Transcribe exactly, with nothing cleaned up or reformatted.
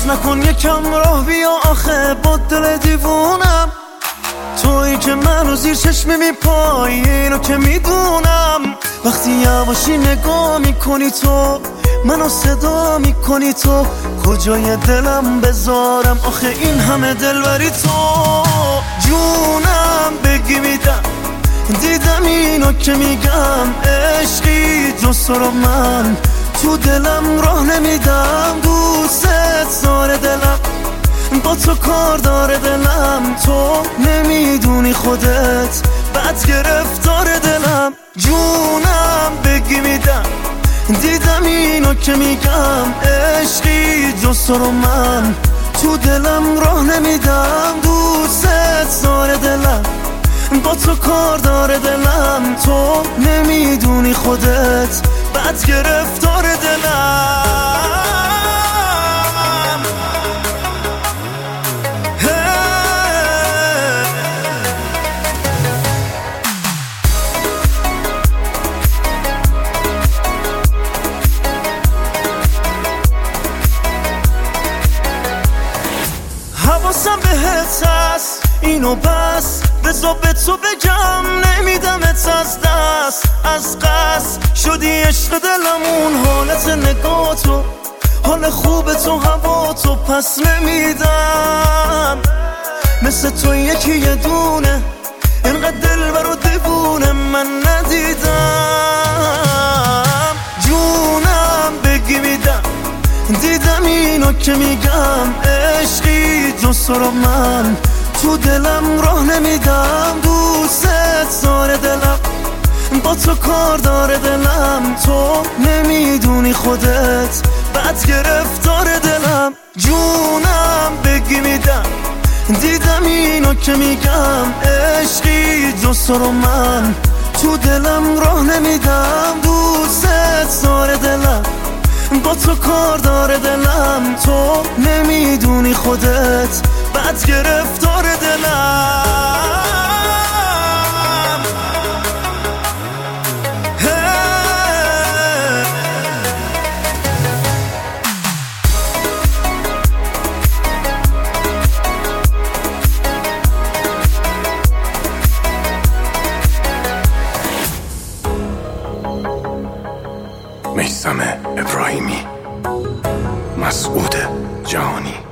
عوض نکن یکم راه بیا آخه با دل دیوونم. تویی که منو زیر چشمی میپایی اینو که میدونم. وقتی یواشی نگاه میکنی تو منو صدا میکنی تو کجای دلم بذارم آخه این همه دلبری تو. جونم بگی میدم دیدم اینو که میگم عشقی جز تو رو من تو دلم راه نمیدم. دوست داره دلم با تو کار داره دلم تو نمیدونی خودت بد گرفتار دلم. جونم بگی میدم دیدم اینو که میگم عشقی جز تو رو من تو دلم راه نمیدم. دوست داره دلم با تو کار داره دلم تو نمیدونی خودت بد گرفتار دلم. حواسم بهت هست اینو بس بذار به تو بگم نمیدمت از دست. از قصد شدی عشق دلمون حالت نگاه تو حال خوب تو هوا تو پس نمیدم. مثل تو یکی یه دونه اینقدر دل برو دیوونه من ندیدم. جونم بگی میدم دیدم اینو که میگم عشقی جز تو رو من تو دلم راه نمیدم. دوست داره دلم با تو کار داره دلم تو نمیدونی خودت بد گرفتار دلم. جونم بگی میدم دیدم اینو که میگم عشقی جز تو رو من تو دلم راه نمیدم. دوست داره دلم با تو کار داره دلم تو نمیدونی خودت بد گرفتار دلم. میثم ابراهیمی، مسعود جهانی.